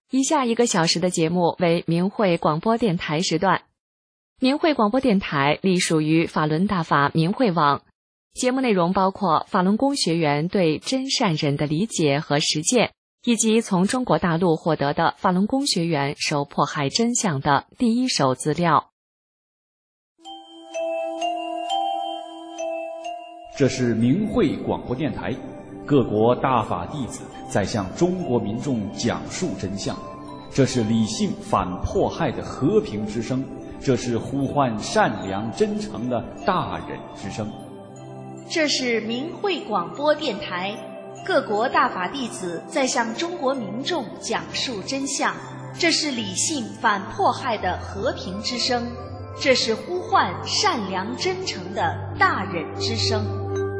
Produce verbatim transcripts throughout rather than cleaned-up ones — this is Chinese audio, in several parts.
以下一个小时的节目为明慧广播电台时段。明慧广播电台隶属于法轮大法明慧网，节目内容包括法轮功学员对真善忍的理解和实践，以及从中国大陆获得的法轮功学员受迫害真相的第一手资料。 这是明慧广播电台，各国大法弟子在向中国民众讲述真相，这是理性反迫害的和平之声，这是呼唤善良真诚的大忍之声。 这是明慧广播电台，各国大法弟子在向中国民众讲述真相，这是理性反迫害的和平之声，这是呼唤善良真诚的大忍之声。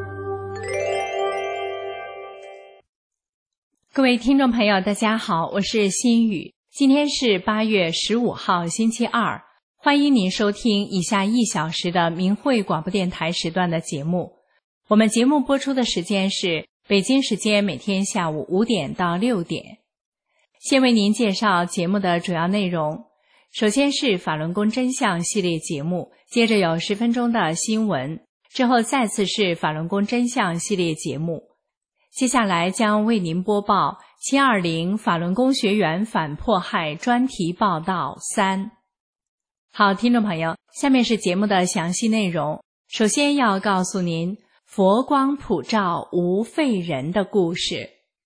各位听众朋友，大家好，我是心雨。今天是八月十五号，星期二，欢迎您收听以下一小时的明慧广播电台时段的节目。我们节目播出的时间是北京时间每天下午五点到六点。先为您介绍节目的主要内容。首先是法轮功真相系列节目，接着有十分钟的新闻，之后再次是法轮功真相系列节目。接下来将为您播报七二零法轮功学员反迫害专题报道三。好，听众朋友，下面是节目的详细内容。首先要告诉您佛光普照无废人的故事。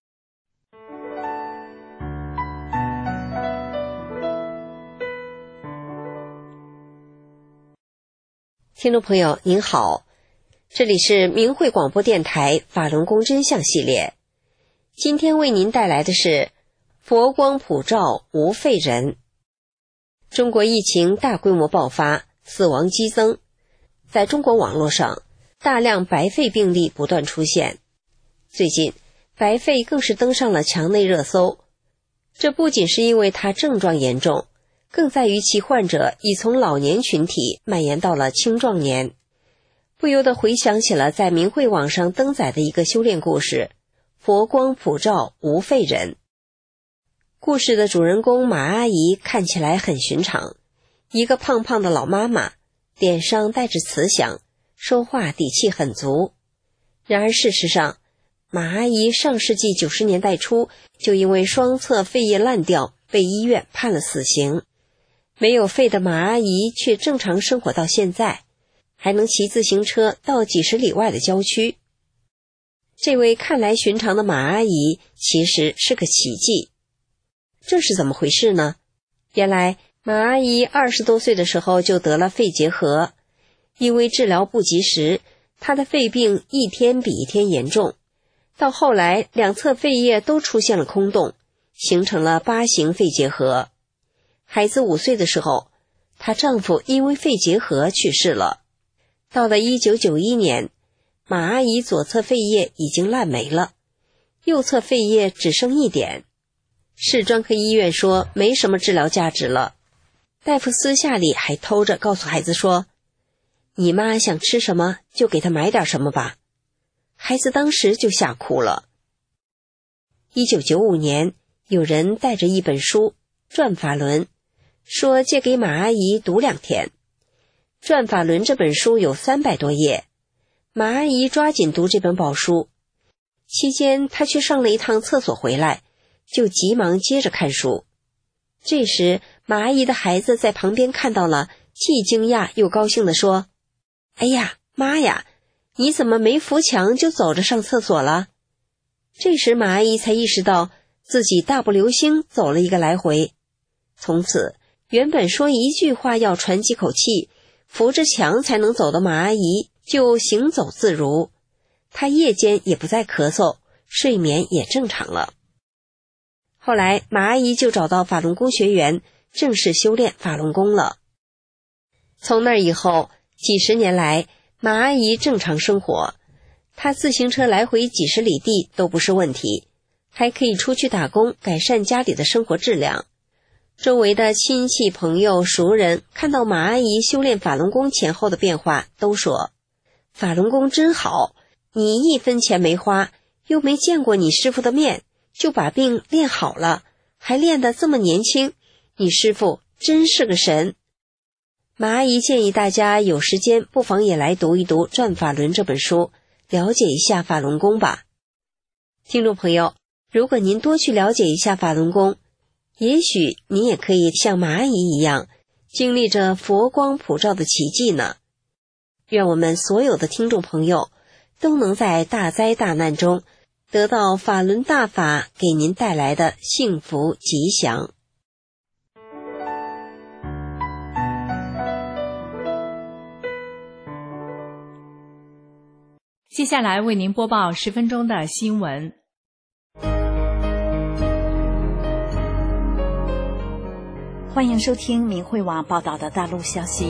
听众朋友您好，这里是明慧广播电台法轮功真相系列，今天为您带来的是佛光普照无废人。中国疫情大规模爆发，死亡激增，在中国网络上大量白肺病例不断出现，最近白肺更是登上了墙内热搜。这不仅是因为它症状严重，更在于其患者已从老年群体蔓延到了青壮年。不由得回想起了在明慧网上登载的一个修炼故事，佛光普照无废人。故事的主人公马阿姨看起来很寻常，一个胖胖的老妈妈，脸上带着慈祥，说话底气很足。然而事实上，马阿姨上世纪九十年代初就因为双侧肺叶烂掉被医院判了死刑。没有肺的马阿姨却正常生活到现在，还能骑自行车到几十里外的郊区。这位看来寻常的马阿姨其实是个奇迹。这是怎么回事呢？原来马阿姨二十多岁的时候就得了肺结核，因为治疗不及时，她的肺病一天比一天严重，到后来两侧肺叶都出现了空洞，形成了八型肺结核。孩子五岁的时候，她丈夫因为肺结核去世了。到了一九九一年，马阿姨左侧肺叶已经烂没了，右侧肺叶只剩一点。市专科医院说没什么治疗价值了，大夫私下里还偷着告诉孩子说，你妈想吃什么就给她买点什么吧。孩子当时就吓哭了。一九九五年，有人带着一本书《转法轮》，说借给马阿姨读两天。《转法轮》这本书有三百多页，马阿姨抓紧读这本宝书。期间她去上了一趟厕所回来，就急忙接着看书。这时马阿姨的孩子在旁边看到了，既惊讶又高兴地说，哎呀，妈呀，你怎么没扶墙就走着上厕所了？这时马阿姨才意识到自己大步流星走了一个来回。从此原本说一句话要喘几口气，扶着墙才能走的马阿姨就行走自如，她夜间也不再咳嗽，睡眠也正常了。后来马阿姨就找到法轮功学员，正式修炼法轮功了。从那以后，几十年来马阿姨正常生活，她自行车来回几十里地都不是问题，还可以出去打工，改善家里的生活质量。周围的亲戚朋友熟人看到马阿姨修炼法轮功前后的变化，都说法轮功真好，你一分钱没花，又没见过你师傅的面，就把病练好了， 还练得这么年轻，你师父真是个神。马阿姨建议大家有时间不妨也来读一读《转法轮》这本书，了解一下法轮功吧。听众朋友，如果您多去了解一下法轮功，也许你也可以像马阿姨一样，经历着佛光普照的奇迹呢。愿我们所有的听众朋友都能在大灾大难中得到法轮大法给您带来的幸福吉祥。 接下来为您播报十分钟的新闻。 欢迎收听明慧网报道的大陆消息。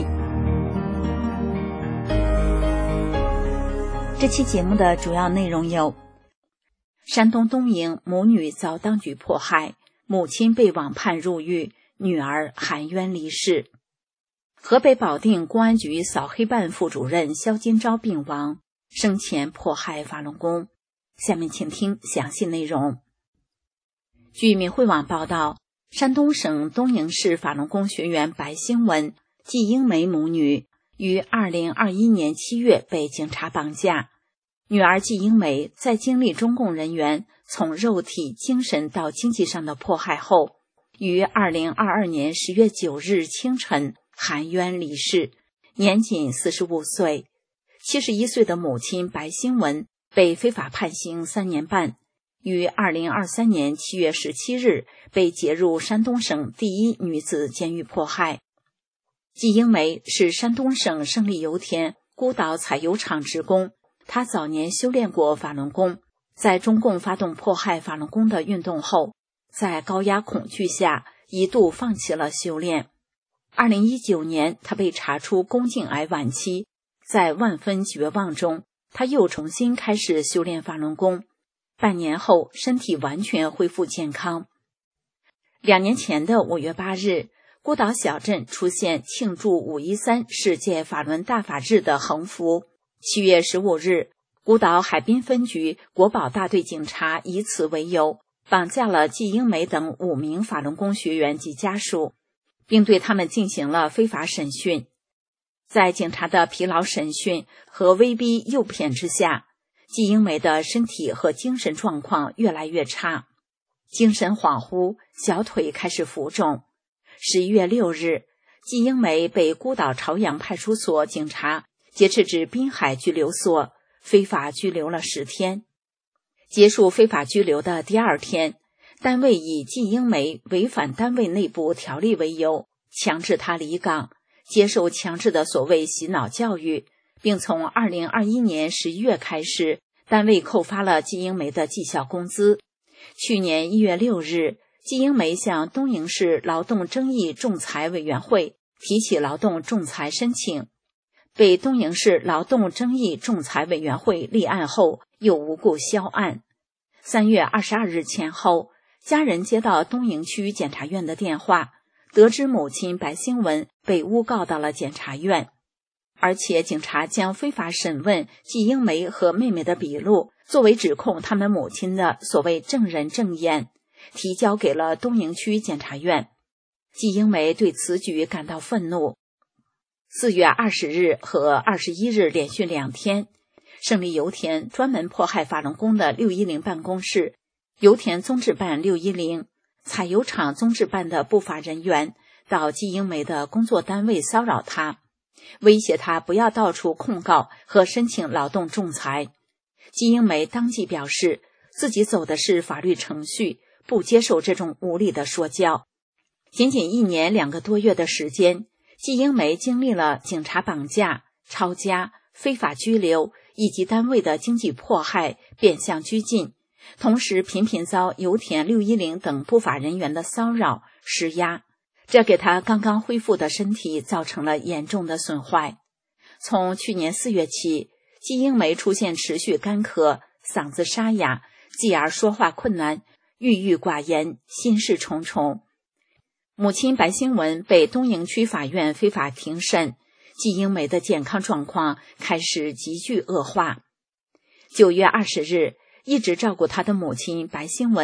这期节目的主要内容有：山东东营母女遭当局迫害，母亲被网判入狱，女儿含冤离世；河北保定公安局扫黑办副主任肖金钊病亡，生前迫害法轮功。下面请听详细内容。据明慧网报道，山东省东营市法轮功学员白兴文、季英梅母女于二零二一年七月被警察绑架。女儿季英梅在经历中共人员从肉体、精神到经济上的迫害后，于二零二二年十月九日清晨含冤离世，年仅四十五岁。七十一岁的母亲白兴文被非法判刑三年半，于二零二三年七月十七日被解入山东省第一女子监狱迫害。季英梅是山东省胜利油田孤岛采油厂职工，她早年修炼过法轮功，在中共发动迫害法轮功的运动后，在高压恐惧下一度放弃了修炼。二零一九年，她被查出宫颈癌晚期，在万分绝望中，她又重新开始修炼法轮功，半年后身体完全恢复健康。两年前的五月八日，孤岛小镇出现庆祝五一三世界法轮大法日的横幅。七月十五日，孤岛海滨分局国保大队警察以此为由，绑架了季英梅等五名法轮功学员及家属，并对他们进行了非法审讯。在警察的疲劳审讯和威逼诱骗之下，季英梅的身体和精神状况越来越差，精神恍惚，小腿开始浮肿。十一月六日，季英梅被孤岛朝阳派出所警察劫持至滨海拘留所，非法拘留了十天。结束非法拘留的第二天，单位以季英梅违反单位内部条例为由，强制她离岗，接受强制的所谓洗脑教育，并从二零二一年十一月开始，单位扣发了季英梅的绩效工资。去年一月六日，季英梅向东营市劳动争议仲裁委员会提起劳动仲裁申请，被东营市劳动争议仲裁委员会立案后，又无故销案。三月二十二日前后，家人接到东营区检察院的电话，得知母亲白兴文被诬告到了检察院，而且警察将非法审问季英梅和妹妹的笔录作为指控他们母亲的所谓证人证言，提交给了东营区检察院。季英梅对此举感到愤怒。四月二十日和二十一日连续两天，胜利油田专门迫害法轮功的六一零办公室、油田综治办六一零、采油厂综治办的不法人员到季英梅的工作单位骚扰她，威胁她不要到处控告和申请劳动仲裁。季英梅当即表示自己走的是法律程序，不接受这种无理的说教。仅仅一年两个多月的时间，季英梅经历了警察绑架、抄家、非法拘留以及单位的经济迫害、变相拘禁，同时频频遭油田六一零等不法人员的骚扰、施压，这给她刚刚恢复的身体造成了严重的损坏。从去年四月起，季英梅出现持续干咳、嗓子沙哑，继而说话困难，郁郁寡言，心事重重。母亲白兴文被东营区法院非法庭审，季英梅的健康状况开始急剧恶化。九月二十日，一直照顾她的母亲白兴文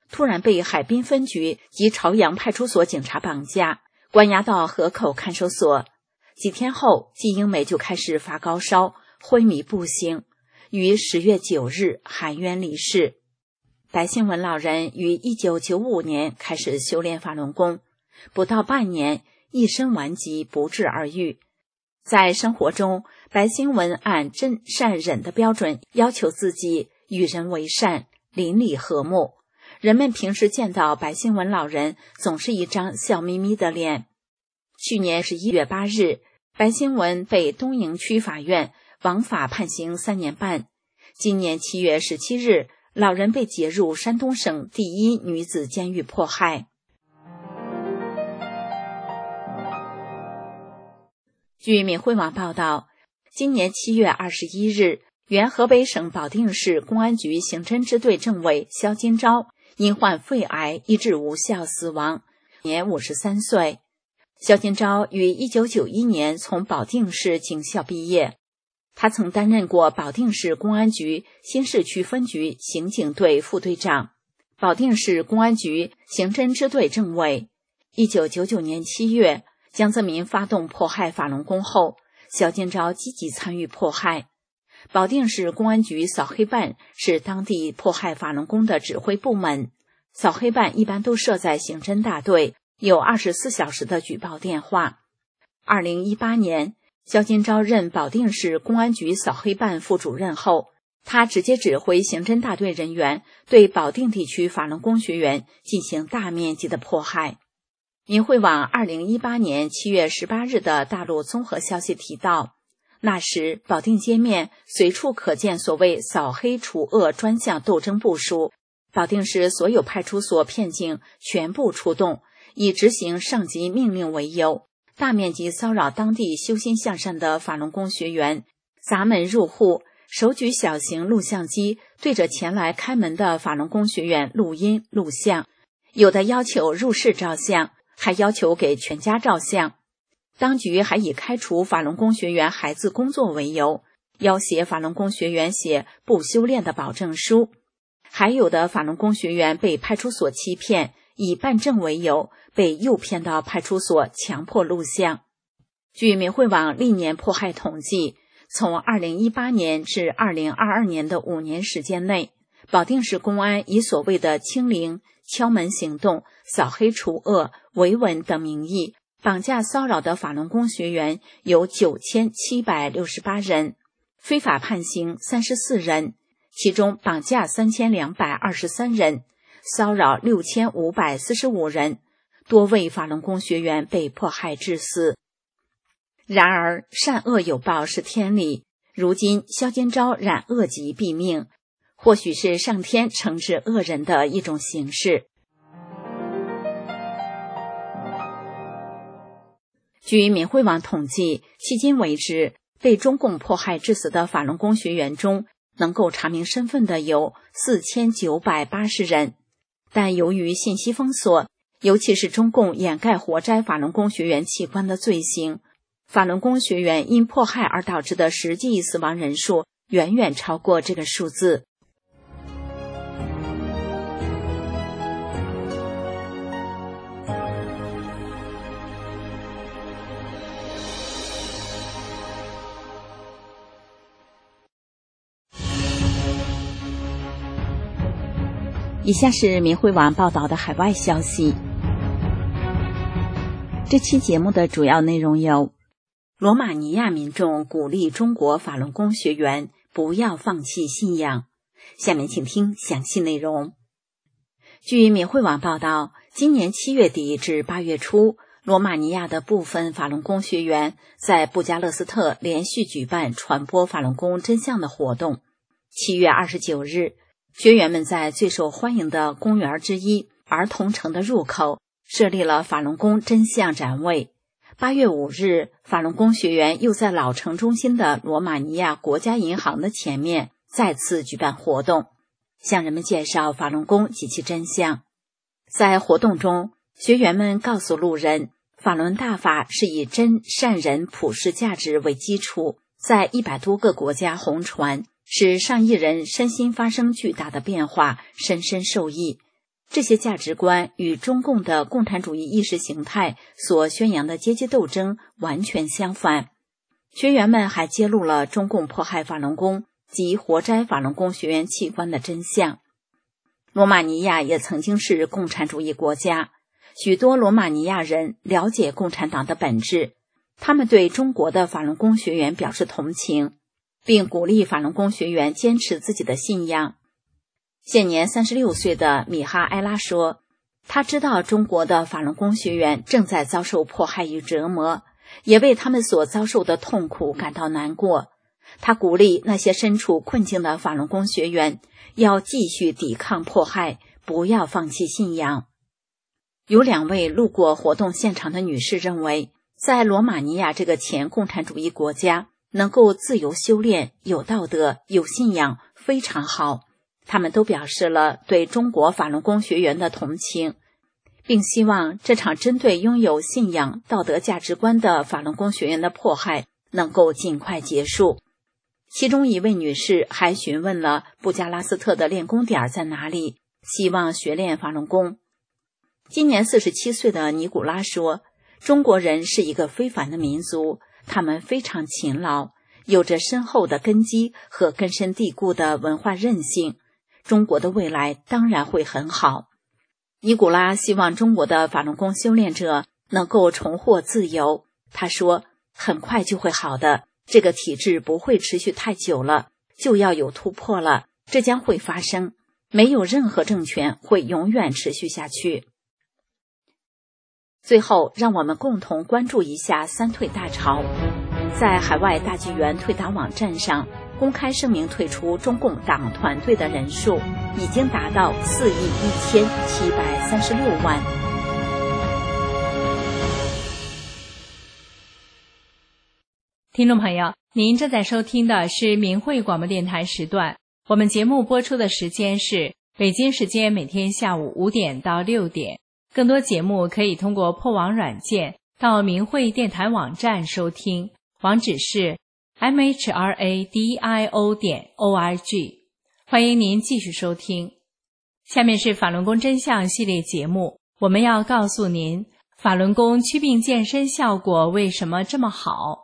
突然被海滨分局及朝阳派出所警察绑架，关押到河口看守所。几天后，季英美就开始发高烧，昏迷不醒，于十月九日含冤离世。白兴文老人于一九九五年开始修炼法轮功，不到半年，一身顽疾不治而愈。在生活中，白兴文按真善忍的标准要求自己与人为善，邻里和睦。人们平时见到白兴文老人总是一张笑眯眯的脸。去年十一月八日，白兴文被东营区法院枉法判刑三年半。今年七月十七日，老人被解入山东省第一女子监狱迫害。据闽汇网报道，今年七月二十一日，原河北省保定市公安局刑侦支队政委肖金钊因患肺癌医治无效死亡，年五十三岁。肖金钊于一九九一年从保定市警校毕业，他曾担任过保定市公安局新市区分局刑警队副队长、保定市公安局刑侦支队政委。一九九九年七月，江泽民发动迫害法轮功后，肖金钊积极参与迫害。保定市公安局扫黑办是当地迫害法轮功的指挥部门，扫黑办一般都设在刑侦大队，有二十四小时的举报电话。二零一八年，肖金钊任保定市公安局扫黑办副主任后，他直接指挥刑侦大队人员对保定地区法轮功学员进行大面积的迫害。闽汇网二零一八年七月十八日的大陆综合消息提到，那时保定街面随处可见所谓扫黑除恶专项斗争部署，保定市所有派出所片警全部出动，以执行上级命令为由，大面积骚扰当地修心向善的法轮功学员，砸门入户，手举小型录像机对着前来开门的法轮功学员录音录像，有的要求入室照相，还要求给全家照相。当局还以开除法轮功学员孩子工作为由，要挟法轮功学员写不修炼的保证书。还有的法轮功学员被派出所欺骗，以办证为由，被诱骗到派出所强迫录像。据闽汇网历年迫害统计，从二零一八年至二零二二年的五年时间内，保定市公安以所谓的清零、敲门行动、扫黑除恶、维稳等名义绑架骚扰的法轮功学员有九千七百六十八人，非法判刑三十四人，其中绑架三千两百二十三人，骚扰六千五百四十五人，多位法轮功学员被迫害致死。然而善恶有报是天理，如今肖金钊染恶疾毙命，或许是上天惩治恶人的一种形式。据闽汇网统计，迄今为止，被中共迫害致死的法轮功学员中，能够查明身份的有四千九百八十人。但由于信息封锁，尤其是中共掩盖活摘法轮功学员器官的罪行，法轮功学员因迫害而导致的实际死亡人数远远超过这个数字。以下是闽汇网报道的海外消息。这期节目的主要内容有：罗马尼亚民众鼓励中国法轮功学员不要放弃信仰。下面请听详细内容。据闽汇网报道，今年七月底至八月初，罗马尼亚的部分法轮功学员在布加勒斯特连续举办传播法轮功真相的活动。七月二十九日，学员们在最受欢迎的公园之一儿童城的入口设立了法轮功真相展位。八月五日，法轮功学员又在老城中心的罗马尼亚国家银行的前面再次举办活动，向人们介绍法轮功及其真相。在活动中，学员们告诉路人，法轮大法是以真善人普世价值为基础，在一百多个国家红传，使上亿人身心发生巨大的变化，深深受益。 这些价值观与中共的共产主义意识形态所宣扬的阶级斗争完全相反。学员们还揭露了中共迫害法轮功及活摘法轮功学员器官的真相。罗马尼亚也曾经是共产主义国家，许多罗马尼亚人了解共产党的本质，他们对中国的法轮功学员表示同情，并鼓励法轮功学员坚持自己的信仰。现年三十六岁的米哈埃拉说，他知道中国的法轮功学员正在遭受迫害与折磨，也为他们所遭受的痛苦感到难过。他鼓励那些身处困境的法轮功学员要继续抵抗迫害，不要放弃信仰。有两位路过活动现场的女士认为，在罗马尼亚这个前共产主义国家，能够自由修炼、有道德、有信仰非常好。他们都表示了对中国法轮功学员的同情，并希望这场针对拥有信仰、道德价值观的法轮功学员的迫害能够尽快结束。其中一位女士还询问了布加拉斯特的练功点在哪里，希望学练法轮功。今年四十七岁的尼古拉说，中国人是一个非凡的民族，他们非常勤劳，有着深厚的根基和根深蒂固的文化韧性，中国的未来当然会很好。尼古拉希望中国的法轮功修炼者能够重获自由。他说，很快就会好的，这个体制不会持续太久了，就要有突破了，这将会发生，没有任何政权会永远持续下去。最后，让我们共同关注一下三退大潮。在海外大纪元退党网站上公开声明退出中共党团队的人数已经达到四亿一千七百三十六万。 听众朋友，您正在收听的是明慧广播电台时段，我们节目播出的时间是北京时间每天下午五点到六点。更多节目可以通过破网软件到明慧电台网站收听，网址是 m h r a d i o 点 o r g。 欢迎您继续收听。下面是法轮功真相系列节目，我们要告诉您法轮功祛病健身效果为什么这么好。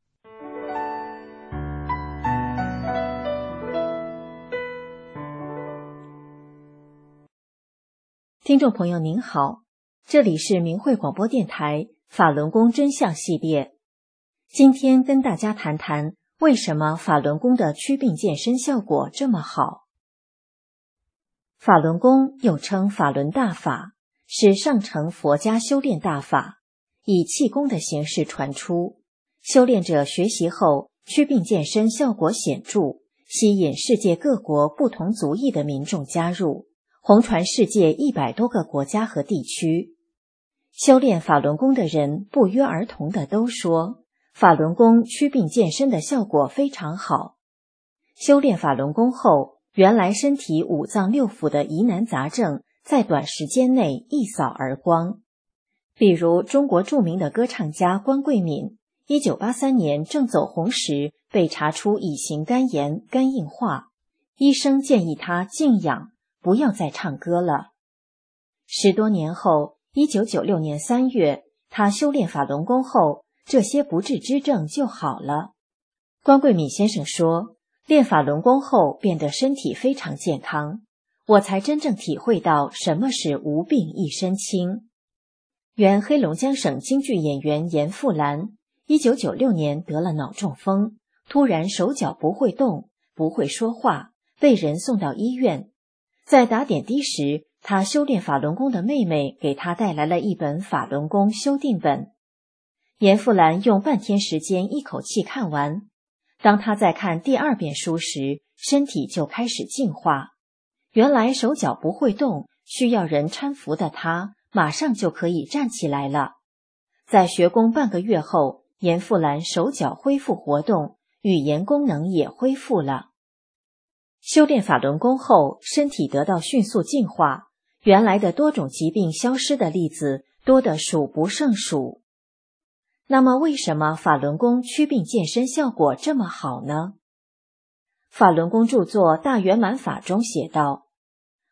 听众朋友您好，这里是明慧广播电台法轮功真相系列。今天跟大家谈谈为什么法轮功的祛病健身效果这么好。法轮功又称法轮大法，是上乘佛家修炼大法，以气功的形式传出，修炼者学习后祛病健身效果显著，吸引世界各国不同族裔的民众加入，红传世界一百多个国家和地区。修炼法轮功的人不约而同的都说，法轮功祛病健身的效果非常好。修炼法轮功后，原来身体五脏六腑的疑难杂症在短时间内一扫而光。比如中国著名的歌唱家关桂敏，一九八三年正走红时被查出乙型肝炎、肝硬化，医生建议他静养，不要再唱歌了。十多年后，一九九六年三月，他修炼法轮功后，这些不治之症就好了。关桂敏先生说，练法轮功后变得身体非常健康，我才真正体会到什么是无病一身轻。原黑龙江省京剧演员严复兰，一九九六年得了脑中风，突然手脚不会动，不会说话，被人送到医院。在打点滴时，他修炼法轮功的妹妹给他带来了一本法轮功修订本。严复兰用半天时间一口气看完，当他在看第二遍书时，身体就开始净化。原来手脚不会动，需要人搀扶的他，马上就可以站起来了。在学功半个月后，严复兰手脚恢复活动，语言功能也恢复了。修炼法轮功后，身体得到迅速净化，原来的多种疾病消失的例子多得数不胜数。那么为什么法轮功祛病健身效果这么好呢？法轮功著作《大圆满法》中写道，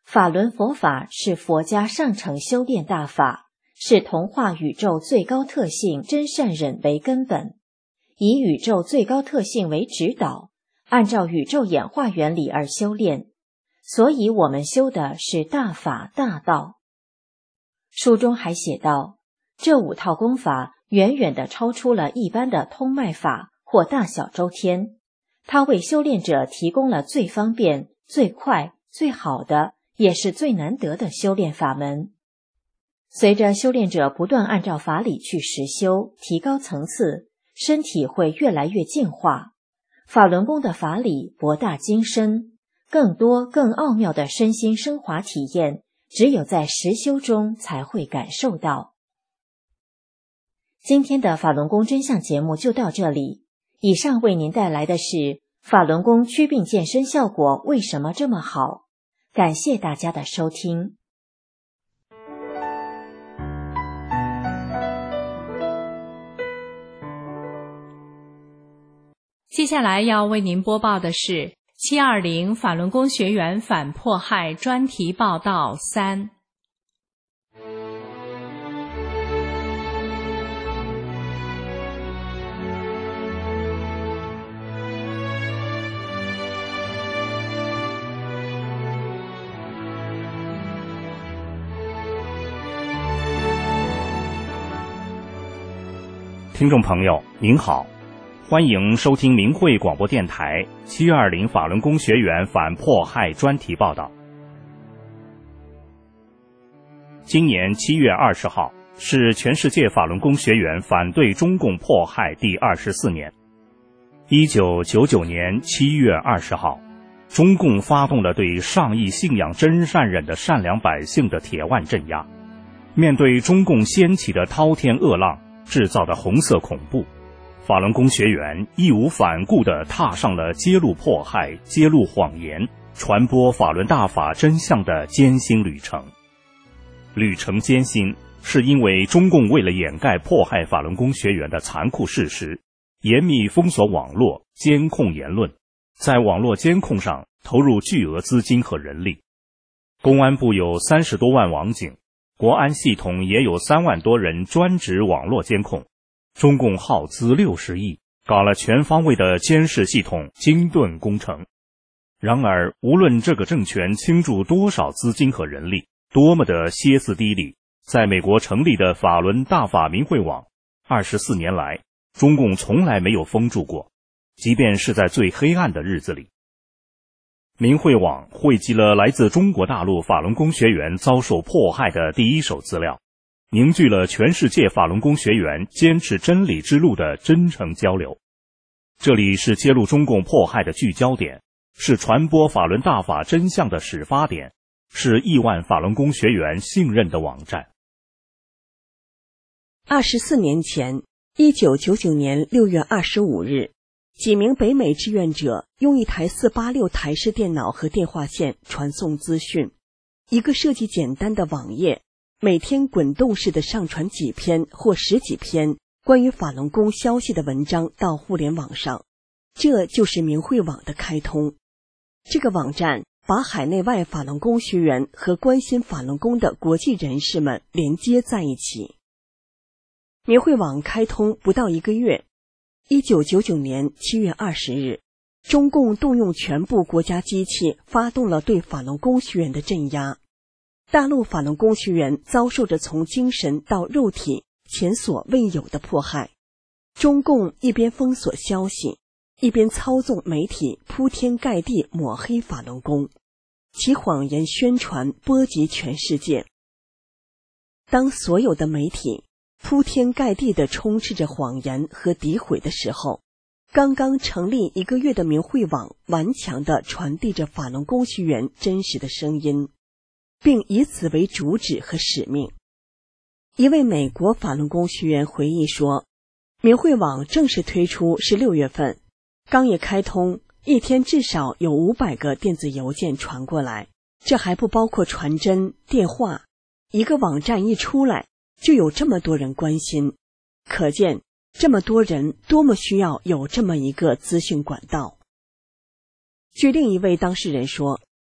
法轮佛法是佛家上乘修炼大法，是同化宇宙最高特性真善忍为根本，以宇宙最高特性为指导，按照宇宙演化原理而修炼，所以我们修的是大法大道。书中还写道，这五套功法远远地超出了一般的通脉法或大小周天，它为修炼者提供了最方便、最快、最好的，也是最难得的修炼法门。随着修炼者不断按照法理去实修，提高层次，身体会越来越净化。法轮功的法理博大精深，更多更奥妙的身心升华体验，只有在实修中才会感受到。今天的法轮功真相节目就到这里，以上为您带来的是法轮功祛病健身效果为什么这么好，感谢大家的收听。 接下来要为您播报的是七二零法轮功学员反迫害专题报道三。 听众朋友您好，欢迎收听明慧广播电台七二零法轮功学员反迫害专题报道。今年七月二十号是全世界法轮功学员反对中共迫害第二十四年。一九九九年七月二十号，中共发动了对上亿信仰真善忍的善良百姓的铁腕镇压。面对中共掀起的滔天恶浪制造的红色恐怖，法轮功学员义无反顾地踏上了揭露迫害、揭露谎言、传播法轮大法真相的艰辛旅程。旅程艰辛，是因为中共为了掩盖迫害法轮功学员的残酷事实，严密封锁网络，监控言论，在网络监控上投入巨额资金和人力。公安部有三十多万网警，国安系统也有三万多人专职网络监控。中共耗资六十亿，搞了全方位的监视系统精盾工程。然而，无论这个政权倾注多少资金和人力，多么的歇斯底里，在美国成立的法轮大法明慧网，二十四年来，中共从来没有封住过，即便是在最黑暗的日子里。明慧网汇集了来自中国大陆法轮功学员遭受迫害的第一手资料，凝聚了全世界法轮功学员坚持真理之路的真诚交流。这里是揭露中共迫害的聚焦点，是传播法轮大法真相的始发点，是亿万法轮功学员信任的网站。 二十四年前，一九九九年六月二十五日，几名北美志愿者用一台四八六台式电脑和电话线传送资讯，一个设计简单的网页，每天滚动式的上传几篇或十几篇关于法轮功消息的文章到互联网上，这就是明慧网的开通。这个网站把海内外法轮功学员和关心法轮功的国际人士们连接在一起。明慧网开通不到一个月，一九九九年七月二十日，中共动用全部国家机器发动了对法轮功学员的镇压。大陆法轮功学员遭受着从精神到肉体前所未有的迫害。中共一边封锁消息，一边操纵媒体铺天盖地抹黑法轮功，其谎言宣传波及全世界。当所有的媒体铺天盖地地充斥着谎言和诋毁的时候，刚刚成立一个月的明慧网顽强地传递着法轮功学员真实的声音，并以此为主旨和使命。一位美国法轮功学员回忆说，明慧网正式推出是六月份，刚一开通，一天至少有五百个电子邮件传过来，这还不包括传真、电话。一个网站一出来，就有这么多人关心，可见这么多人多么需要有这么一个资讯管道。据另一位当事人说，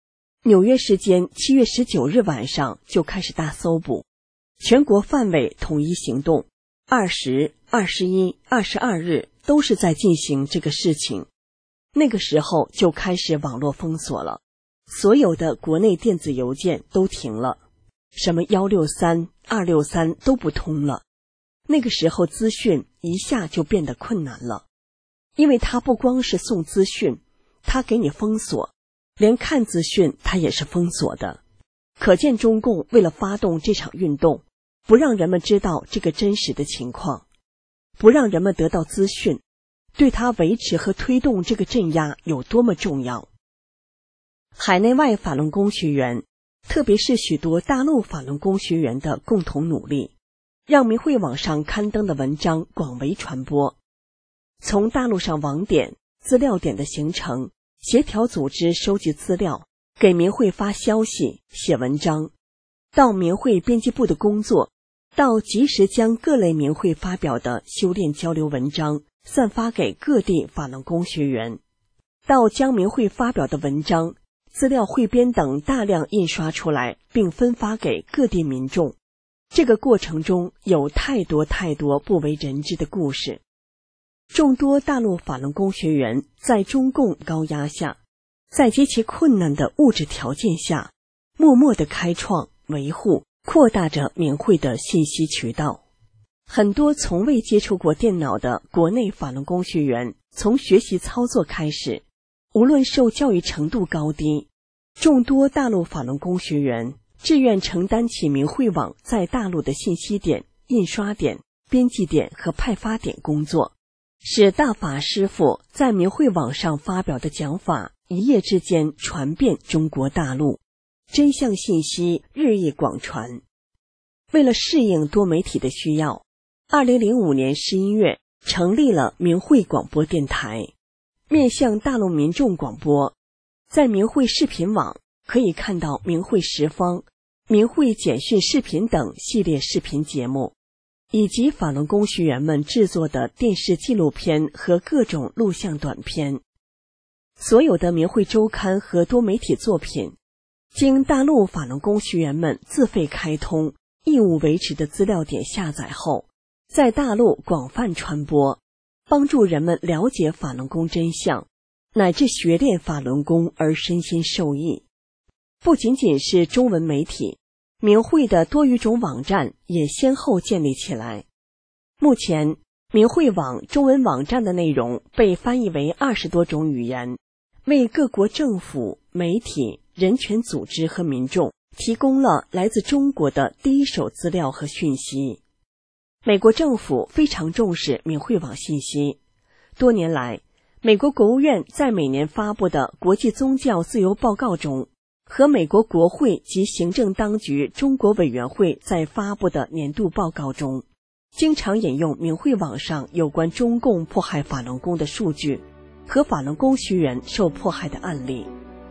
纽约时间七月十九日晚上就开始大搜捕，全国范围统一行动，二十、二十一、二十二日都是在进行这个事情。那个时候就开始网络封锁了，所有的国内电子邮件都停了，什么一六三、二六三都不通了。那个时候资讯一下就变得困难了，因为他不光是送资讯，他给你封锁，连看资讯他也是封锁的。可见中共为了发动这场运动，不让人们知道这个真实的情况，不让人们得到资讯，对他维持和推动这个镇压有多么重要。海内外法轮功学员，特别是许多大陆法轮功学员的共同努力，让明慧网上刊登的文章广为传播。从大陆上网点、资料点的形成，协调组织收集资料，给明慧发消息、写文章，到明慧编辑部的工作，到及时将各类明慧发表的修炼交流文章散发给各地法轮功学员，到将明慧发表的文章、资料汇编等大量印刷出来，并分发给各地民众。这个过程中有太多太多不为人知的故事。众多大陆法轮功学员在中共高压下，在极其困难的物质条件下，默默地开创、维护、扩大着明慧的信息渠道。很多从未接触过电脑的国内法轮功学员，从学习操作开始，无论受教育程度高低，众多大陆法轮功学员志愿承担起明慧网在大陆的信息点、印刷点、编辑点和派发点工作，使大法师父在明慧网上发表的讲法一夜之间传遍中国大陆，真相信息日益广传。为了适应多媒体的需要，二零零五年十一月成立了明慧广播电台，面向大陆民众广播。在明慧视频网可以看到明慧十方、明慧简讯视频等系列视频节目，以及法轮功学员们制作的电视纪录片和各种录像短片。所有的明慧周刊和多媒体作品，经大陆法轮功学员们自费开通、义务维持的资料点下载后，在大陆广泛传播，帮助人们了解法轮功真相，乃至学练法轮功而身心受益。不仅仅是中文媒体，明慧的多语种网站也先后建立起来。目前，明慧网中文网站的内容被翻译为二十多种语言，为各国政府、媒体、人权组织和民众提供了来自中国的第一手资料和讯息。美国政府非常重视明慧网信息，多年来，美国国务院在每年发布的国际宗教自由报告中，和美国国会及行政当局中国委员会在发布的年度报告中，经常引用明慧网上有关中共迫害法轮功的数据和法轮功学员受迫害的案例。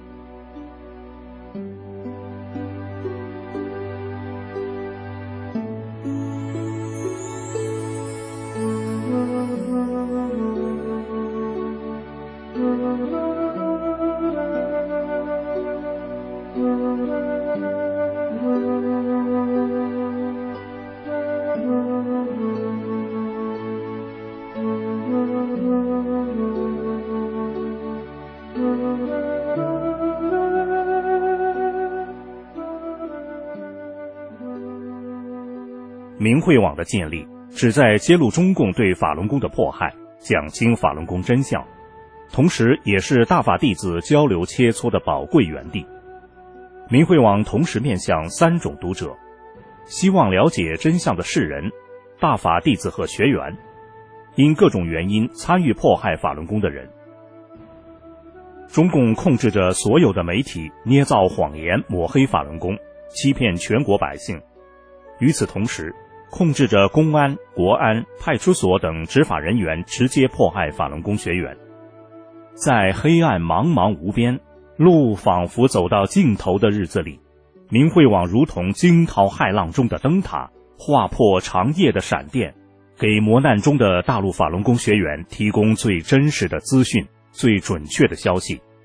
明慧网的建立旨在揭露中共对法轮功的迫害，讲清法轮功真相，同时也是大法弟子交流切磋的宝贵园地。明慧网同时面向三种读者：希望了解真相的世人、大法弟子和学员，因各种原因参与迫害法轮功的人。中共控制着所有的媒体，捏造谎言，抹黑法轮功，欺骗全国百姓。与此同时，控制着公安、国安、派出所等执法人员直接迫害法轮功学员。在黑暗茫茫无边、路仿佛走到尽头的日子里，明慧网如同惊涛骇浪中的灯塔，划破长夜的闪电，给磨难中的大陆法轮功学员提供最真实的资讯、最准确的消息。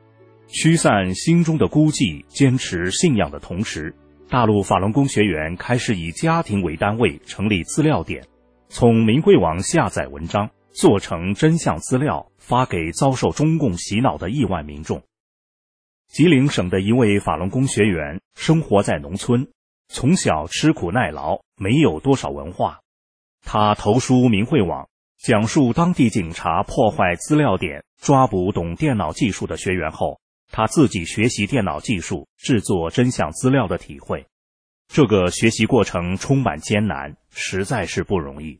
驱散心中的孤寂，坚持信仰的同时，大陆法轮功学员开始以家庭为单位成立资料点，从明慧网下载文章，做成真相资料，发给遭受中共洗脑的亿万民众。吉林省的一位法轮功学员生活在农村，从小吃苦耐劳，没有多少文化。他投书明慧网，讲述当地警察破坏资料点，抓捕懂电脑技术的学员后，他自己学习电脑技术，制作真相资料的体会。这个学习过程充满艰难，实在是不容易。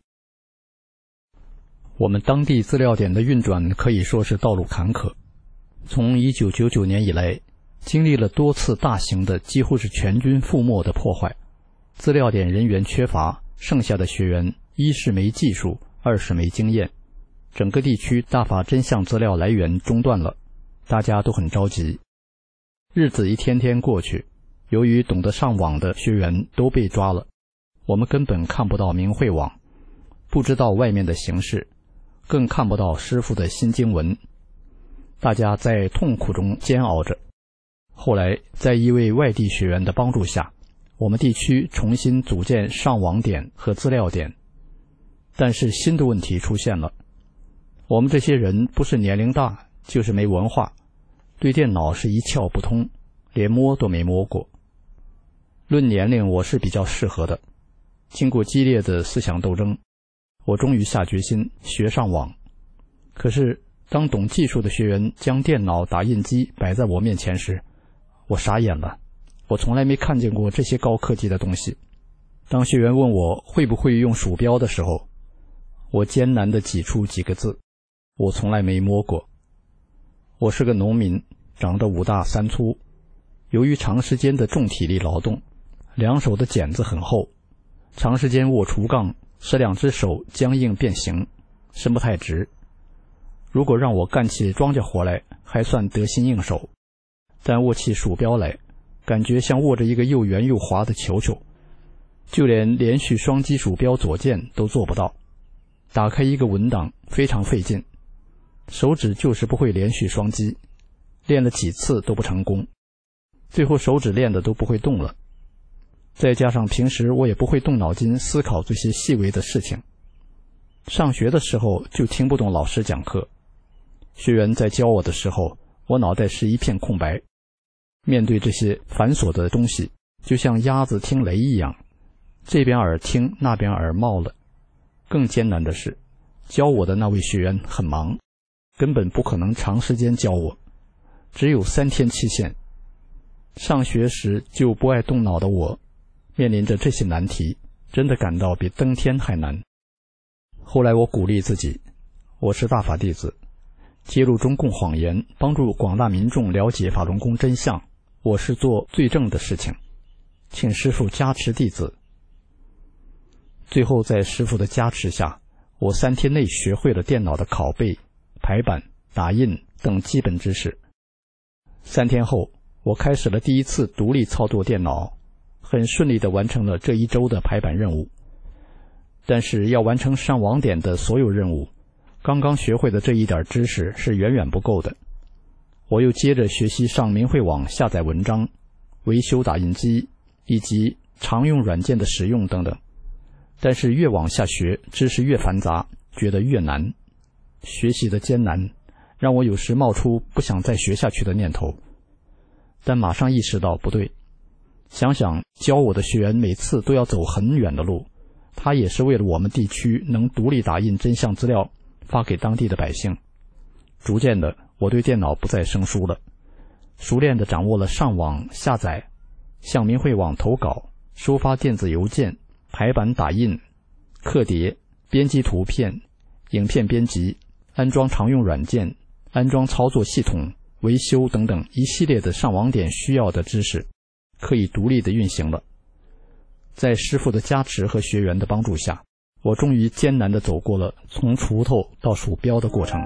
我们当地资料点的运转可以说是道路坎坷。从一九九九年以来，经历了多次大型的几乎是全军覆没的破坏，资料点人员缺乏，剩下的学员一是没技术，二是没经验，整个地区大法真相资料来源中断了，大家都很着急。日子一天天过去，由于懂得上网的学员都被抓了，我们根本看不到明慧网，不知道外面的形势，更看不到师父的新经文，大家在痛苦中煎熬着。后来在一位外地学员的帮助下，我们地区重新组建上网点和资料点。但是新的问题出现了，我们这些人不是年龄大，就是没文化，对电脑是一窍不通，连摸都没摸过。论年龄我是比较适合的，经过激烈的思想斗争，我终于下决心学上网。可是当懂技术的学员将电脑打印机摆在我面前时，我傻眼了，我从来没看见过这些高科技的东西。当学员问我会不会用鼠标的时候，我艰难地挤出几个字，我从来没摸过。我是个农民，长得五大三粗，由于长时间的重体力劳动，两手的茧子很厚，长时间握锄杠，使两只手僵硬变形，伸不太直。如果让我干起庄稼活来，还算得心应手，但握起鼠标来，感觉像握着一个又圆又滑的球球，就连连续双击鼠标左键都做不到。打开一个文档非常费劲，手指就是不会连续双击，练了几次都不成功，最后手指练的都不会动了。再加上平时我也不会动脑筋思考这些细微的事情，上学的时候就听不懂老师讲课，学员在教我的时候，我脑袋是一片空白，面对这些繁琐的东西，就像鸭子听雷一样，这边耳听那边耳冒了。更艰难的是，教我的那位学员很忙，根本不可能长时间教我，只有三天期限。上学时就不爱动脑的我，面临着这些难题，真的感到比登天还难。后来我鼓励自己，我是大法弟子，揭露中共谎言，帮助广大民众了解法轮功真相，我是做最正的事情，请师父加持弟子。最后在师父的加持下，我三天内学会了电脑的拷贝、排版、打印等基本知识。三天后，我开始了第一次独立操作电脑，很顺利地完成了这一周的排版任务。但是要完成上网点的所有任务，刚刚学会的这一点知识是远远不够的。我又接着学习上明慧网下载文章、维修打印机以及常用软件的使用等等。但是越往下学，知识越繁杂，觉得越难。学习的艰难让我有时冒出不想再学下去的念头，但马上意识到不对。想想教我的学员每次都要走很远的路，他也是为了我们地区能独立打印真相资料发给当地的百姓。逐渐的，我对电脑不再生疏了，熟练地掌握了上网下载、向明慧网投稿、收发电子邮件、排版打印、刻碟、编辑图片、影片编辑、安装常用软件、安装操作系统、维修等等一系列的上网点需要的知识，可以独立的运行了。在师父的加持和学员的帮助下，我终于艰难地走过了从锄头到鼠标的过程。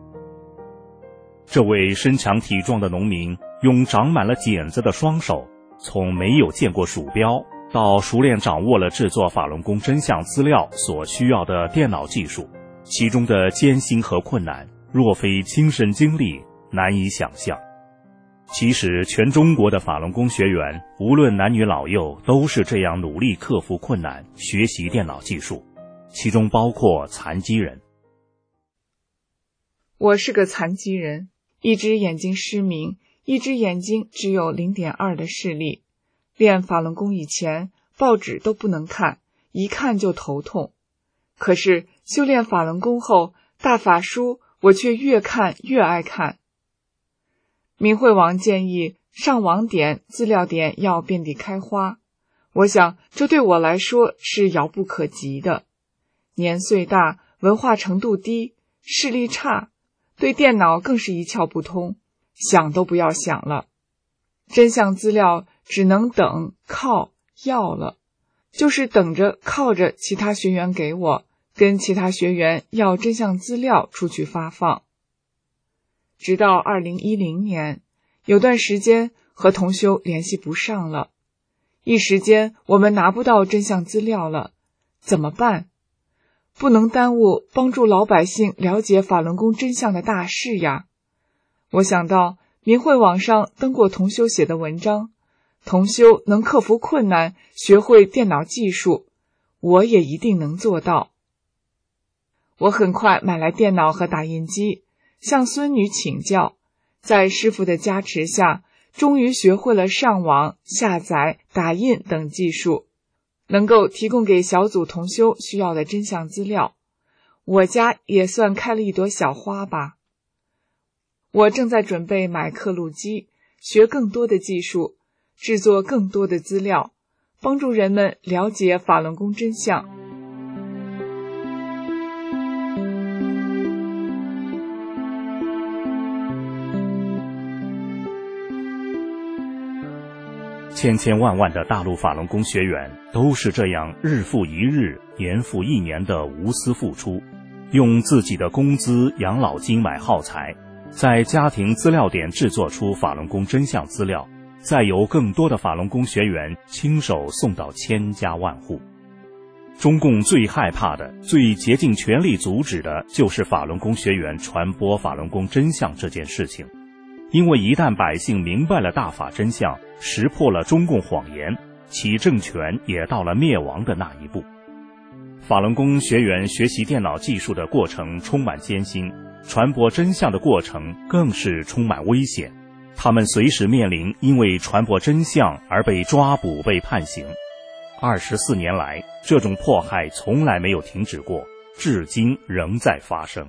这位身强体壮的农民用长满了茧子的双手， 从没有见过鼠标到熟练掌握了制作法轮功真相资料所需要的电脑技术，其中的艰辛和困难，若非亲身经历，难以想象。其实全中国的法轮功学员，无论男女老幼，都是这样努力克服困难，学习电脑技术，其中包括残疾人。 我是个残疾人，一只眼睛失明，一只眼睛只有 零点二 的视力。练法轮功以前，报纸都不能看，一看就头痛。可是修炼法轮功后，大法书我却越看越爱看。明慧网建议上网点、资料点要遍地开花，我想这对我来说是遥不可及的。年岁大，文化程度低，视力差，对电脑更是一窍不通，想都不要想了。真相资料只能等、靠、要了，就是等着靠着其他学员给我，跟其他学员要真相资料出去发放。直到二零一零年，有段时间和同修联系不上了，一时间我们拿不到真相资料了，怎么办？不能耽误帮助老百姓了解法轮功真相的大事呀。我想到明慧网上登过同修写的文章，同修能克服困难，学会电脑技术，我也一定能做到。我很快买来电脑和打印机，向孙女请教，在师父的加持下，终于学会了上网、下载、打印等技术，能够提供给小组同修需要的真相资料。我家也算开了一朵小花吧。我正在准备买刻录机，学更多的技术，制作更多的资料，帮助人们了解法轮功真相。 千千万万的大陆法轮功学员都是这样日复一日、年复一年的无私付出，用自己的工资养老金买耗材，在家庭资料点制作出法轮功真相资料，再由更多的法轮功学员亲手送到千家万户。中共最害怕的、最竭尽全力阻止的就是法轮功学员传播法轮功真相这件事情。因为一旦百姓明白了大法真相，识破了中共谎言，其政权也到了灭亡的那一步。法轮功学员学习电脑技术的过程充满艰辛，传播真相的过程更是充满危险。他们随时面临因为传播真相而被抓捕、被判刑。二十四年来，这种迫害从来没有停止过，至今仍在发生。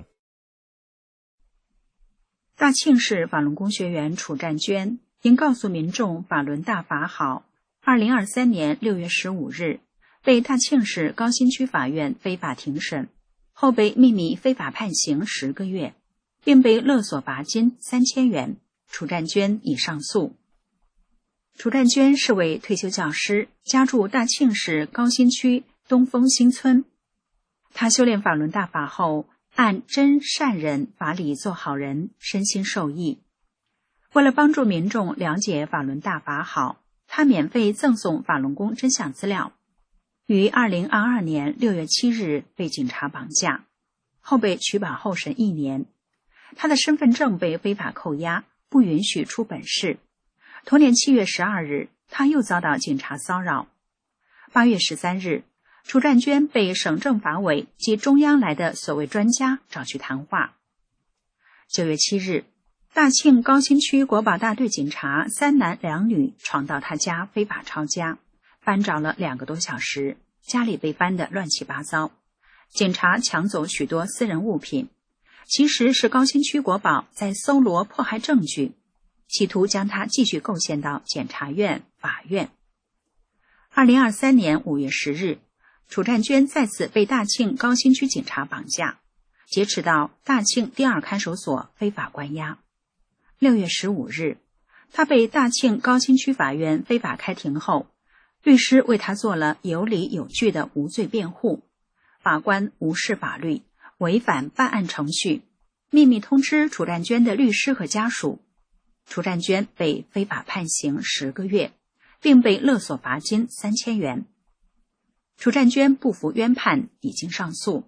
大庆市法轮功学员楚占娟因告诉民众法轮大法好，二零二三年六月十五日被大庆市高新区法院非法庭审，后被秘密非法判刑十个月，并被勒索罚金三千元。楚占娟已上诉。楚占娟是位退休教师，家住大庆市高新区东风新村。他修炼法轮大法后，按真善忍法理做好人，身心受益。为了帮助民众了解法轮大法好，他免费赠送法轮功真相资料。于二零二二年六月七日被警察绑架，后被取保候审一年。他的身份证被非法扣押，不允许出本市。同年七月十二日，他又遭到警察骚扰。八月十三日，楚占娟被省政法委及中央来的所谓专家找去谈话。九月七日，大庆高新区国保大队警察三男两女闯到他家非法抄家，翻找了两个多小时，家里被翻得乱七八糟。警察抢走许多私人物品，其实是高新区国保在搜罗迫害证据，企图将他继续构陷到检察院、法院。二零二三年五月十日，楚占娟再次被大庆高新区警察绑架，劫持到大庆第二看守所非法关押。六月十五日，他被大庆高新区法院非法开庭后，律师为他做了有理有据的无罪辩护，法官无视法律，违反办案程序，秘密通知楚占娟的律师和家属。楚占娟被非法判刑十个月， 并被勒索罚金三千元。楚占娟不服冤判，已经上诉。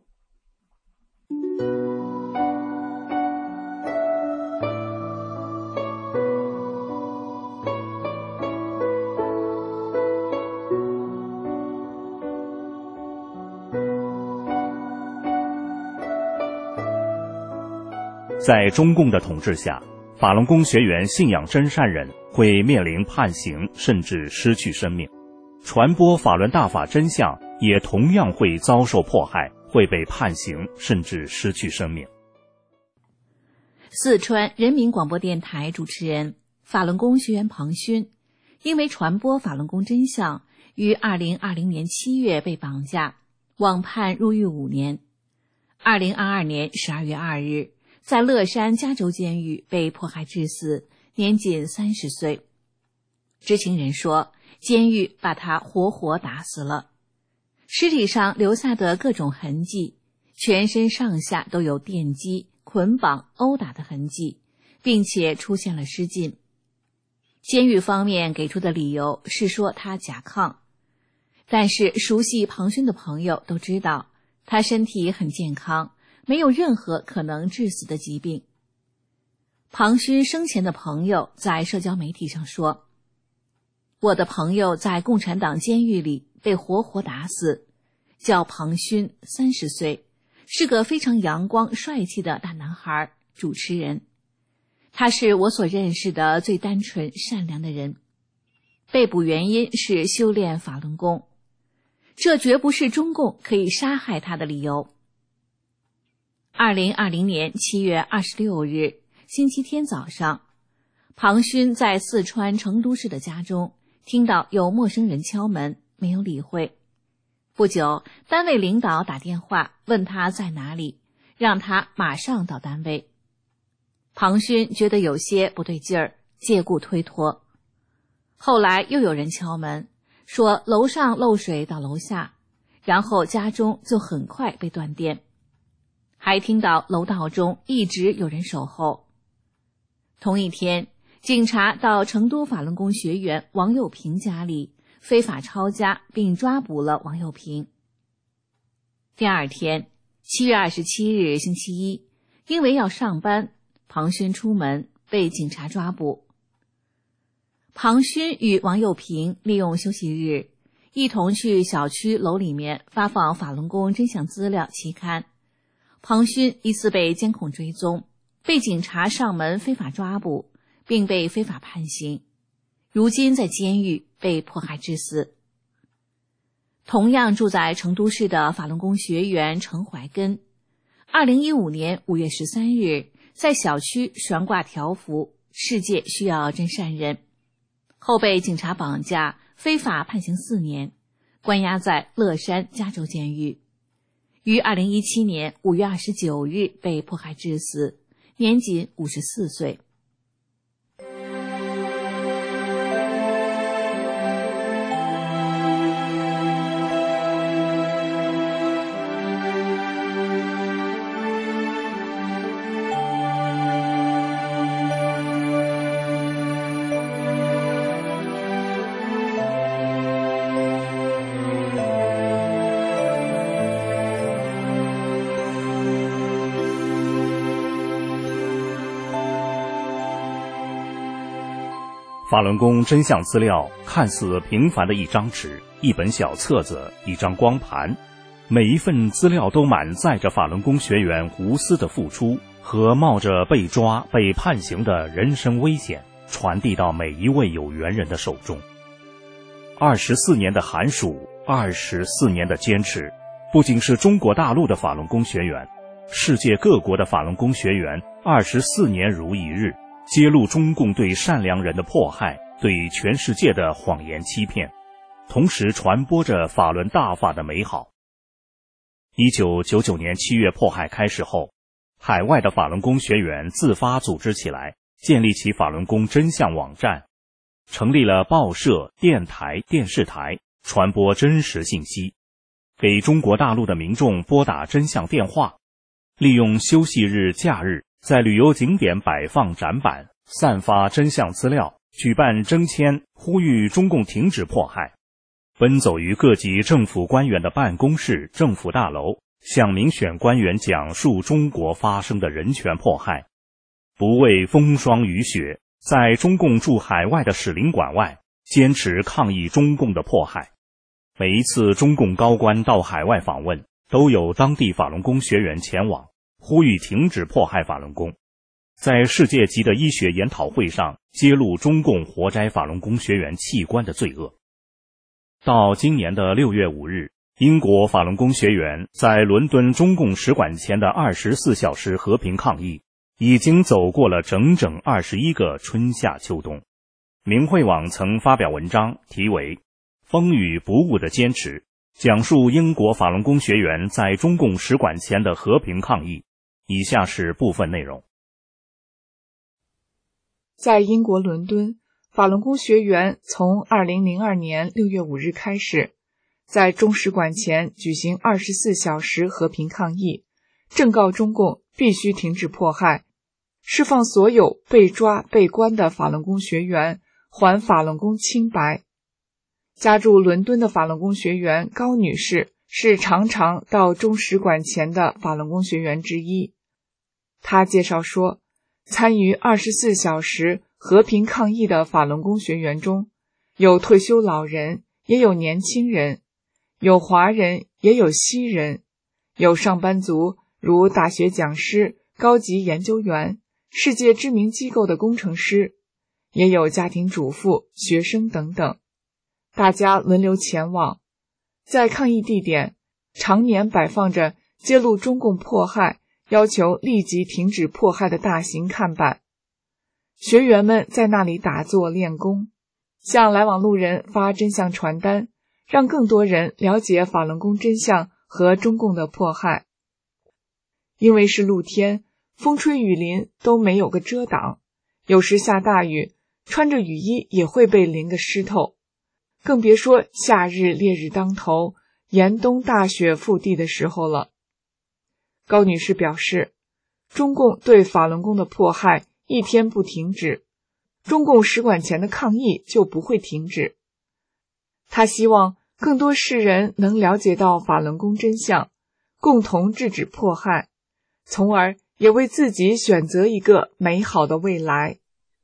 在中共的统治下，法轮功学员信仰真善忍会面临判刑，甚至失去生命。传播法轮大法真相也同样会遭受迫害，会被判刑，甚至失去生命。 四川人民广播电台主持人、法轮功学员庞勋，因为传播法轮功真相，于二零二零年七月被绑架，网判入狱五年。二零二二年十二月二日，在乐山加州监狱被迫害致死，年仅三十岁。知情人说，监狱把他活活打死了，尸体上留下的各种痕迹，全身上下都有电击、捆绑、殴打的痕迹，并且出现了失禁。监狱方面给出的理由是说他甲亢，但是熟悉庞勋的朋友都知道，他身体很健康，没有任何可能致死的疾病。庞勋生前的朋友在社交媒体上说，我的朋友在共产党监狱里被活活打死，叫庞勋，三十岁，是个非常阳光帅气的大男孩，主持人。他是我所认识的最单纯善良的人。被捕原因是修炼法轮功，这绝不是中共可以杀害他的理由。二零二零年七月二十六日，星期天早上，庞勋在四川成都市的家中听到有陌生人敲门，没有理会。不久，单位领导打电话问他在哪里，让他马上到单位。庞勋觉得有些不对劲儿，借故推脱。后来又有人敲门，说楼上漏水到楼下，然后家中就很快被断电。还听到楼道中一直有人守候。同一天，警察到成都法轮功学员王幼平家里非法抄家，并抓捕了王幼平。第二天，七月二十七日星期一，因为要上班，庞勋出门被警察抓捕。庞勋与王幼平利用休息日，一同去小区楼里面发放法轮功真相资料期刊。庞勋疑似被监控追踪，被警察上门非法抓捕，并被非法判刑，如今在监狱被迫害致死。同样住在成都市的法轮功学员程怀根，二零一五年五月十三日在小区悬挂条幅“世界需要真善人”，后被警察绑架，非法判刑四年，关押在乐山加州监狱。于二零一七年五月二十九日被迫害致死，年仅五十四岁。 法轮功真相资料看似平凡的一张纸、一本小册子、一张光盘，每一份资料都满载着法轮功学员无私的付出和冒着被抓、被判刑的人身危险，传递到每一位有缘人的手中。二十四年的寒暑，二十四年的坚持，不仅是中国大陆的法轮功学员，世界各国的法轮功学员二十四年如一日，揭露中共对善良人的迫害，对全世界的谎言欺骗，同时传播着法轮大法的美好。一九九九年七月迫害开始后，海外的法轮功学员自发组织起来，建立起法轮功真相网站，成立了报社、电台、电视台，传播真实信息，给中国大陆的民众拨打真相电话，利用休息日、假日，在旅游景点摆放展板，散发真相资料， 举办征签，呼吁中共停止迫害，奔走于各级政府官员的办公室、政府大楼，向民选官员讲述中国发生的人权迫害，不畏风霜雨雪，在中共驻海外的使领馆外坚持抗议中共的迫害。每一次中共高官到海外访问，都有当地法轮功学员前往，呼吁停止迫害法轮功。在世界级的医学研讨会上揭露中共活摘法轮功学员器官的罪恶。到今年的六月五日，英国法轮功学员在伦敦中共使馆前的二十四小时和平抗议，已经走过了整整二十一个春夏秋冬。明慧网曾发表文章，题为《风雨不误的坚持》，讲述英国法轮功学员在中共使馆前的和平抗议。以下是部分内容。 在英国伦敦，法轮功学员从二零零二年六月五日开始，在中使馆前举行二十四小时和平抗议，正告中共必须停止迫害，释放所有被抓被关的法轮功学员，还法轮功清白。家住伦敦的法轮功学员高女士是常常到中使馆前的法轮功学员之一。她介绍说，参与二十四小时和平抗议的法轮功学员中，有退休老人，也有年轻人，有华人，也有西人，有上班族，如大学讲师、高级研究员、世界知名机构的工程师，也有家庭主妇、学生等等。大家轮流前往，在抗议地点常年摆放着揭露中共迫害，要求立即停止迫害的大型看板。学员们在那里打坐练功，向来往路人发真相传单，让更多人了解法轮功真相和中共的迫害。因为是露天，风吹雨淋都没有个遮挡，有时下大雨，穿着雨衣也会被淋个湿透，更别说夏日烈日当头，严冬大雪覆地的时候了。高女士表示，中共对法轮功的迫害一天不停止，中共使馆前的抗议就不会停止。她希望更多世人能了解到法轮功真相，共同制止迫害，从而也为自己选择一个美好的未来。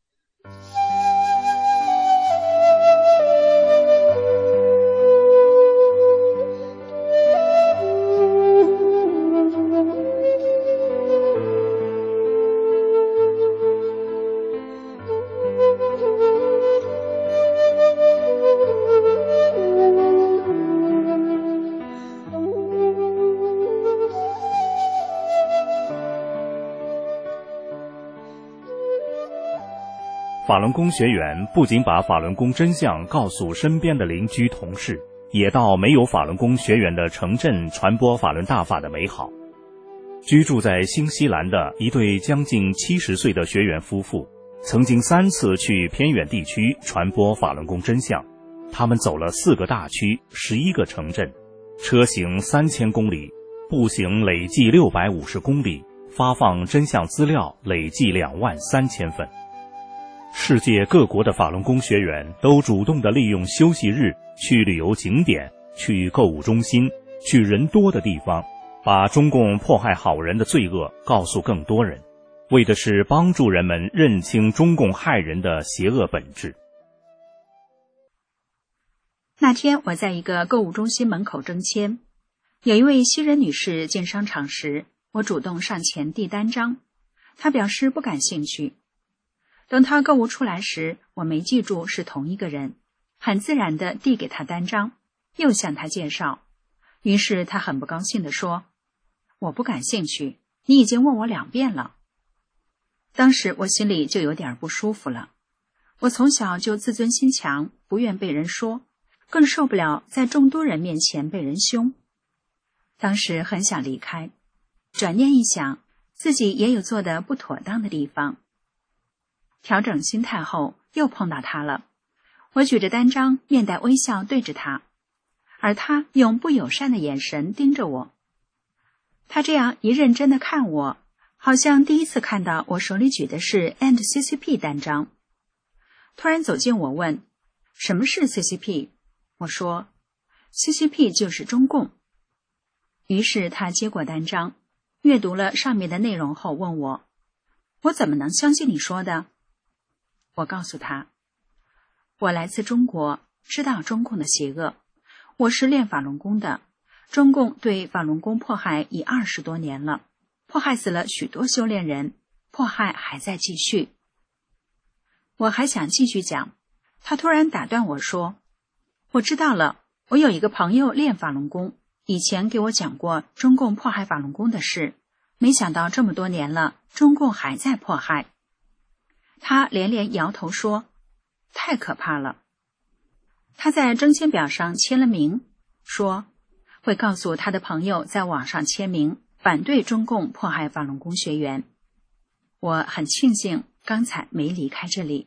法轮功学员不仅把法轮功真相告诉身边的邻居同事，也到没有法轮功学员的城镇传播法轮大法的美好。居住在新西兰的一对将近七十岁的学员夫妇，曾经三次去偏远地区传播法轮功真相。他们走了四个大区，十一个城镇，车行三千公里，步行累计六百五十公里，发放真相资料累计两万三千份。世界各国的法轮功学员都主动地利用休息日去旅游景点，去购物中心，去人多的地方，把中共迫害好人的罪恶告诉更多人，为的是帮助人们认清中共害人的邪恶本质。 那天我在一个购物中心门口征签，有一位西人女士进商场时，我主动上前递单张，她表示不感兴趣。等他购物出来时，我没记住是同一个人，很自然地递给他单张，又向他介绍。于是他很不高兴地说，我不感兴趣，你已经问我两遍了。当时我心里就有点不舒服了。我从小就自尊心强，不愿被人说，更受不了在众多人面前被人凶。当时很想离开，转念一想，自己也有做得不妥当的地方。调整心态后，又碰到他了。我举着单张，面带微笑对着他，而他用不友善的眼神盯着我。他这样一认真地看我，好像第一次看到我手里举的是 N C C P 单张。 突然走近我问，什么是 C C P？ 我说 C C P 就是中共。于是他接过单张，阅读了上面的内容后问我，我怎么能相信你说的？我告诉他，我来自中国，知道中共的邪恶，我是练法轮功的，中共对法轮功迫害已二十多年了，迫害死了许多修炼人，迫害还在继续。我还想继续讲，他突然打断我说，我知道了，我有一个朋友练法轮功，以前给我讲过中共迫害法轮功的事，没想到这么多年了，中共还在迫害。他连连摇头说，太可怕了。他在征签表上签了名，说会告诉他的朋友在网上签名，反对中共迫害法轮功学员。我很庆幸刚才没离开这里。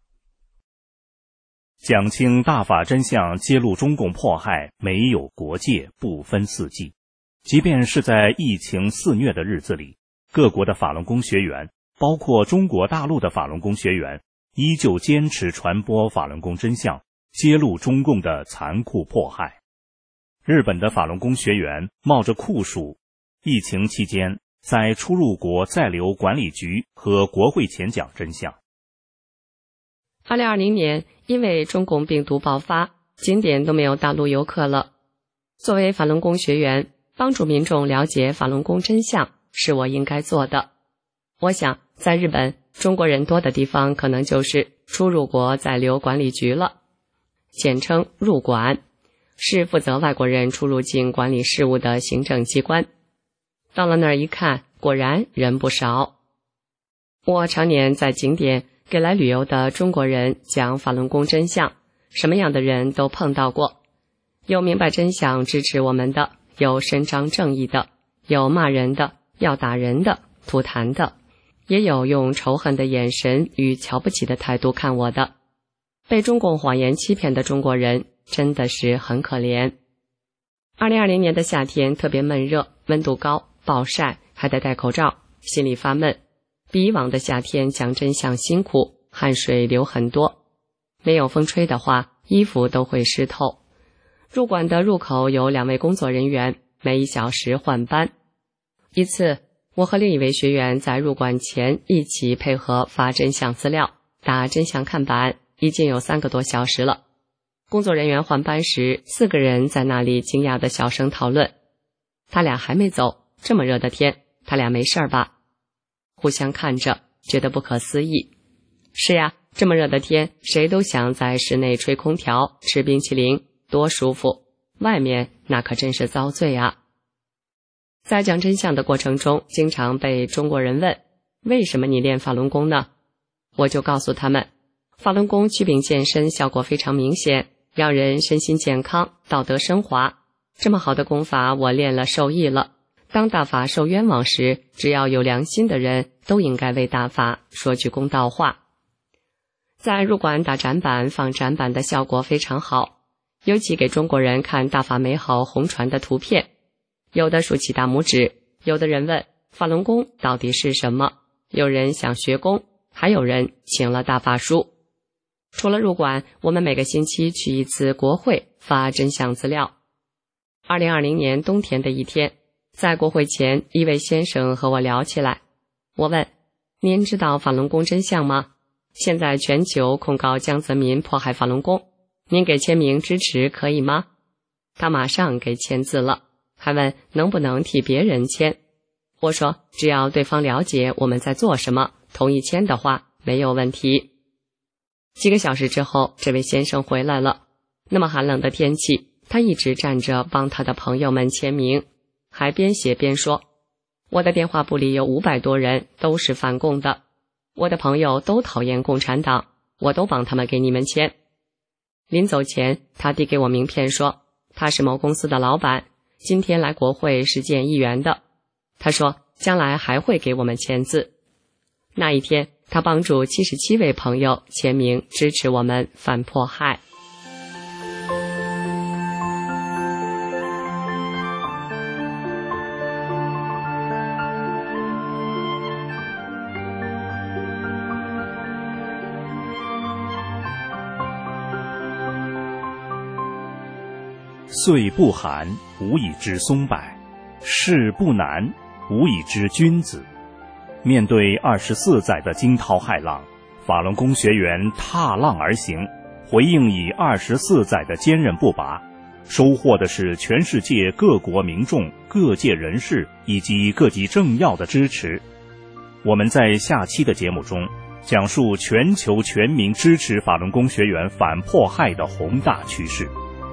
讲清大法真相，揭露中共迫害没有国界，不分四季。即便是在疫情肆虐的日子里，各国的法轮功学员，包括中国大陆的法轮功学员，依旧坚持传播法轮功真相，揭露中共的残酷迫害。日本的法轮功学员冒着酷暑，疫情期间在出入国在留管理局和国会前讲真相。 二零二零年，因为中共病毒爆发，景点都没有大陆游客了。作为法轮功学员，帮助民众了解法轮功真相是我应该做的。我想，在日本，中国人多的地方可能就是出入国在留管理局了，简称入管，是负责外国人出入境管理事务的行政机关。到了那儿一看，果然人不少。我常年在景点给来旅游的中国人讲法轮功真相，什么样的人都碰到过，有明白真相支持我们的，有伸张正义的，有骂人的，要打人的，吐痰的，也有用仇恨的眼神与瞧不起的态度看我的。被中共谎言欺骗的中国人真的是很可怜。二零二零年的夏天特别闷热，温度高，暴晒，还得戴口罩，心里发闷。比以往的夏天讲真相辛苦，汗水流很多。没有风吹的话，衣服都会湿透。入馆的入口有两位工作人员，每一小时换班。一次，我和另一位学员在入馆前一起配合发真相资料，打真相看板，已经有三个多小时了。工作人员换班时，四个人在那里惊讶的小声讨论，他俩还没走，这么热的天，他俩没事吧？互相看着，觉得不可思议。是呀，这么热的天，谁都想在室内吹空调，吃冰淇淋，多舒服。外面那可真是遭罪啊！在讲真相的过程中，经常被中国人问，为什么你练法轮功呢？我就告诉他们，法轮功祛病健身效果非常明显，让人身心健康，道德升华。这么好的功法，我练了受益了。当大法受冤枉时，只要有良心的人都应该为大法说句公道话。在入馆打展板放展板的效果非常好，尤其给中国人看大法美好红传的图片，有的竖起大拇指，有的人问法轮功到底是什么，有人想学功，还有人请了大法书。除了入馆，我们每个星期去一次国会发真相资料。二零二零年冬天的一天，在国会前，一位先生和我聊起来。我问，您知道法轮功真相吗？现在全球控告江泽民迫害法轮功，您给签名支持可以吗？他马上给签字了，还问能不能替别人签。我说，只要对方了解我们在做什么，同意签的话，没有问题。几个小时之后，这位先生回来了。那么寒冷的天气，他一直站着帮他的朋友们签名，还边写边说，我的电话簿里有五百多人都是反共的，我的朋友都讨厌共产党，我都帮他们给你们签。临走前，他递给我名片说，他是某公司的老板，今天来国会是见议员的。他说将来还会给我们签字。那一天，他帮助七十七位朋友签名支持我们反迫害。 岁不寒，无以知松柏；事不难，无以知君子。面对二十四载的惊涛骇浪，法轮功学员踏浪而行，回应以二十四载的坚韧不拔，收获的是全世界各国民众、各界人士以及各级政要的支持。我们在下期的节目中讲述全球全民支持法轮功学员反迫害的宏大趋势。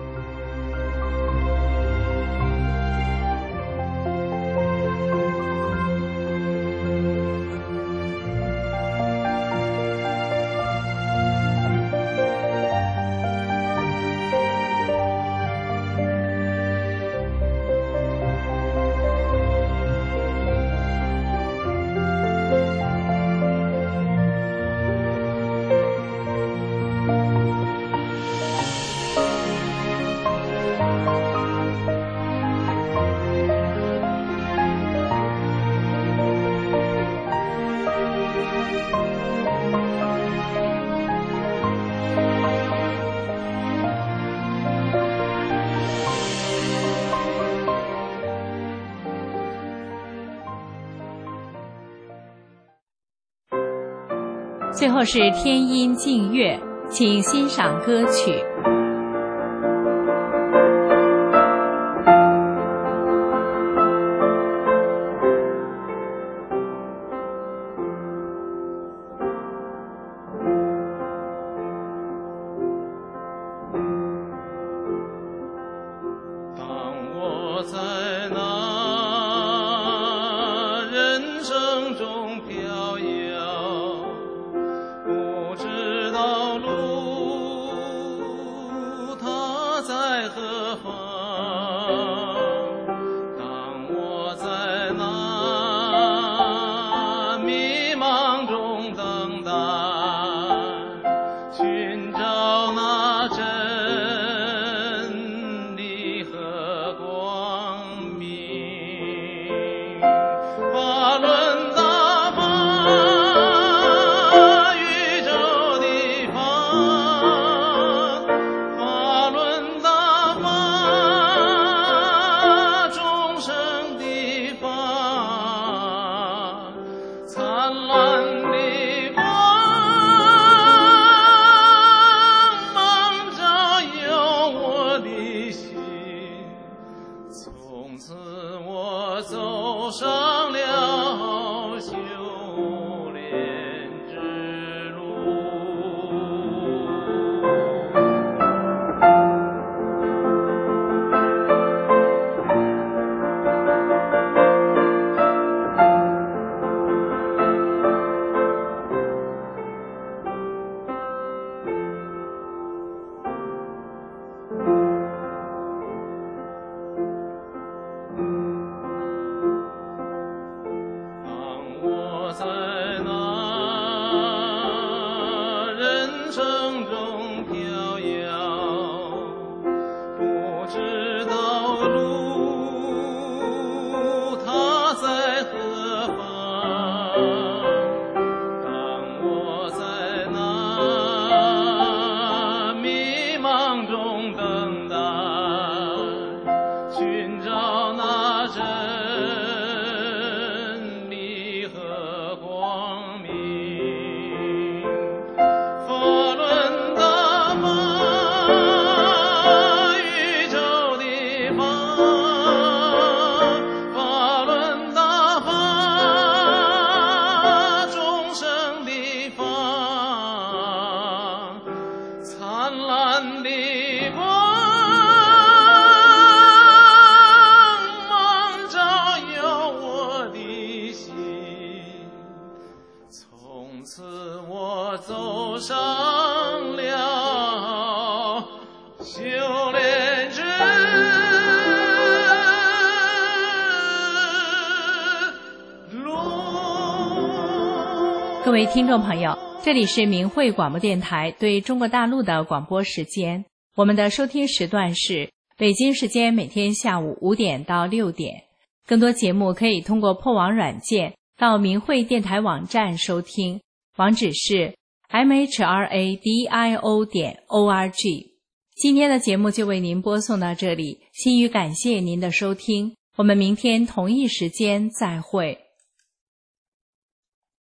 最后是天音静乐，请欣赏歌曲。各位听众朋友，这里是明慧广播电台对中国大陆的广播时间，我们的收听时段是北京时间每天下午五点到六点。更多节目可以通过破网软件到明慧电台网站收听，网址是 m h r a d i o 点 o r g。 今天的节目就为您播送到这里，心语感谢您的收听，我们明天同一时间再会。